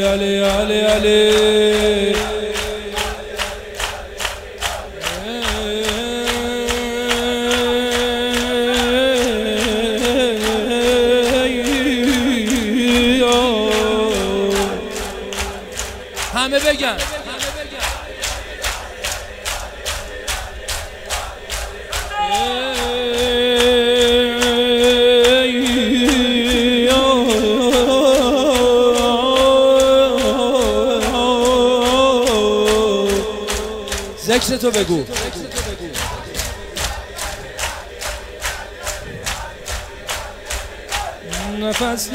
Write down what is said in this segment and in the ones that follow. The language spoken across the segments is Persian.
علی علی علی همه بگن ذکر تو بگو نفس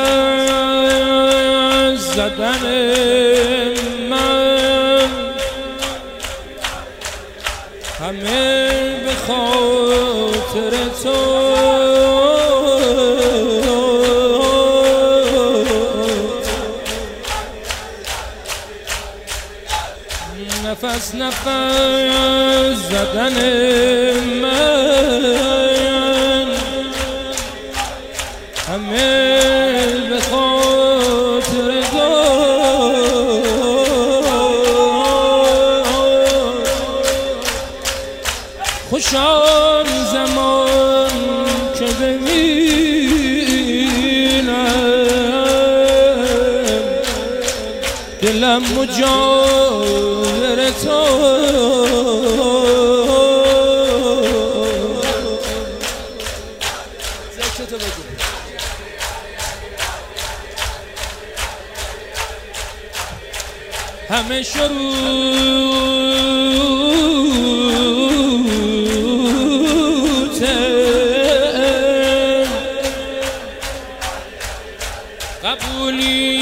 نفس زدن من همه به خاطر تو نفس نفس زدن من همه به خاطر تو خوش آن زمان که ببینم دلم مجاور تو همه شروط قبولی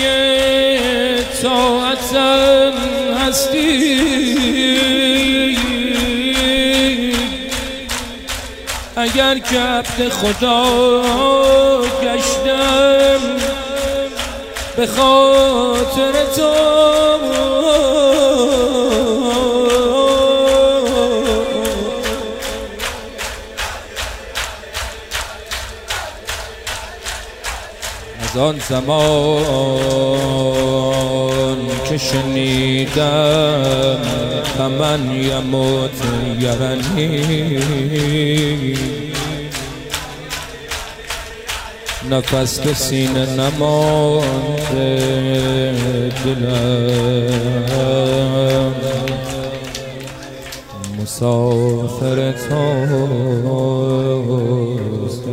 طاعتم هستی اگر که عبد خدا گشتم به خاطر تو از آن زمان که شنیدم فمن یموت یرنی نفس به سینه نمانده دلم مسافر توست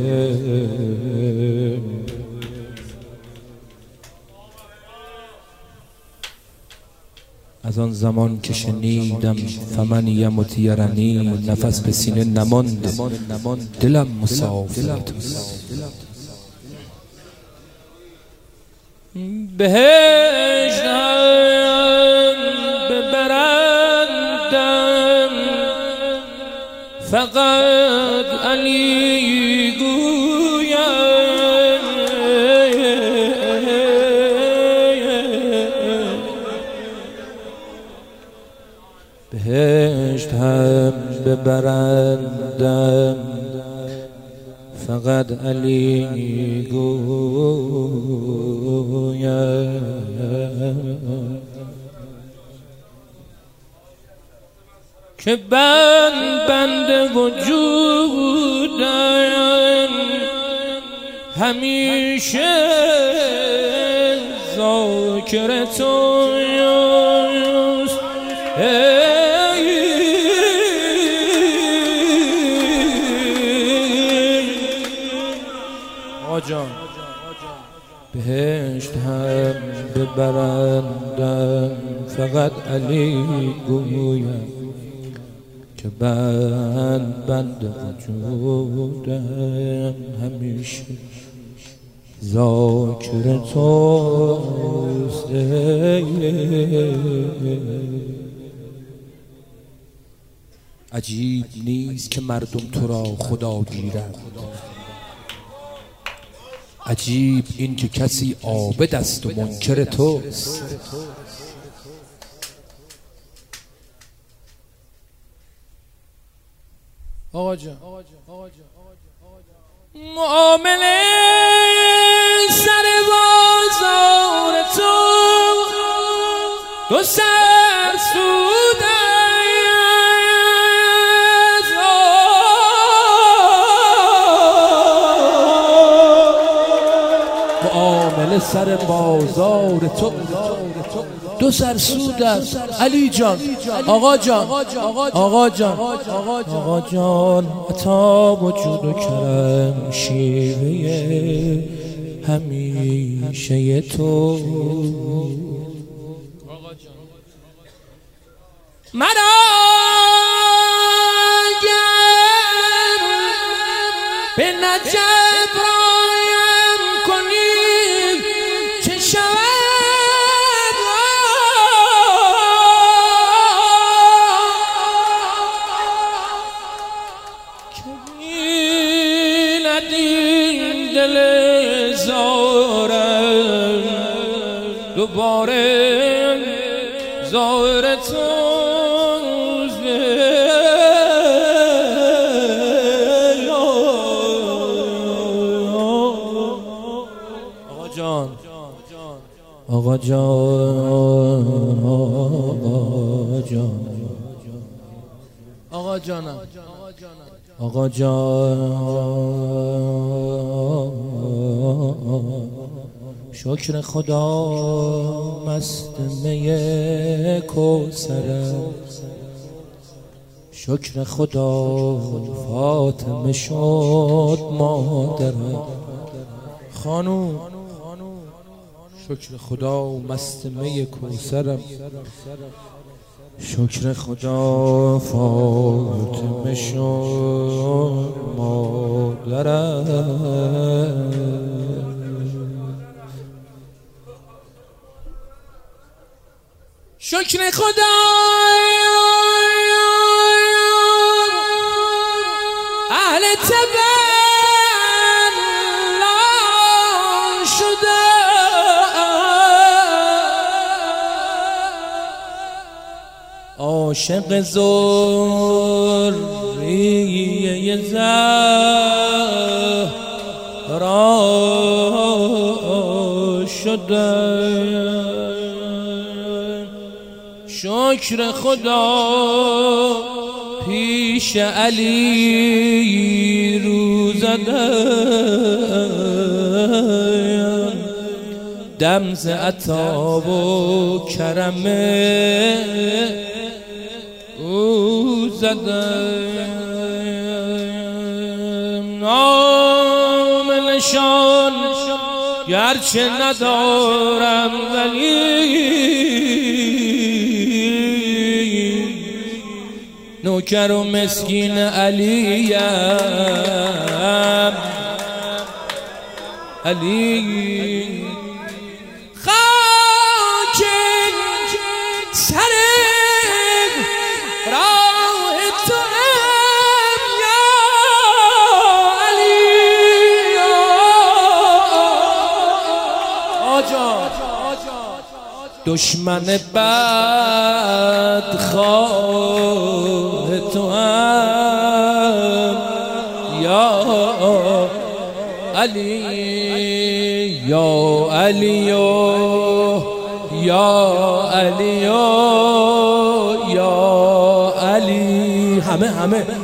از آن زمان که شنیدم فمن یموت یرنی نفس به سینه نمانده دلم مسافر توست بهشت هم ببرندم فقط علی گویم بهشت هم ببرندم فقط علی گویم که بنده وجودم همیشه ذاکر توست آجان بهشت هم ببرندم فقط علی گویم که بنده وجودم همیشه ذاکر توست عجیب نیست که مردم تو را خدا گیرند عجیب این که کسی عابد است و منکر توست آقا جان معامله سر بازار تو دو سر سود معامله سر بازار تو دو سر سود است. علی جان، آقا جان، آقا جان، آقا جان، عطا وجود و کرم شیوه همیشه تو. مرا گر به نجف رایم کنی چه شود که بیند این دل زارم دوباره زار تو. آقا جان، آقا جانم، آقا جان، شکر خدا مست می کوثرم، شکر خدا فاطمه شد مادرم. خانوم شکر خدا مست می کوثرم، شکر خدا فاطمه شد مادرم. شکر خدا اهل تبع شده، عاشق ذریه زهرا شده. شکر خدا پیش علی رو زدن، دم ز عطا و کرم او زدن. نام نشان گرچه ندارم ولی نوکر و مسکین علیم. علی خاک سر راه تو یا علی. آجا دشمن بدخواه تو هم یا علی، یا علی، یا علی، یا علی. همه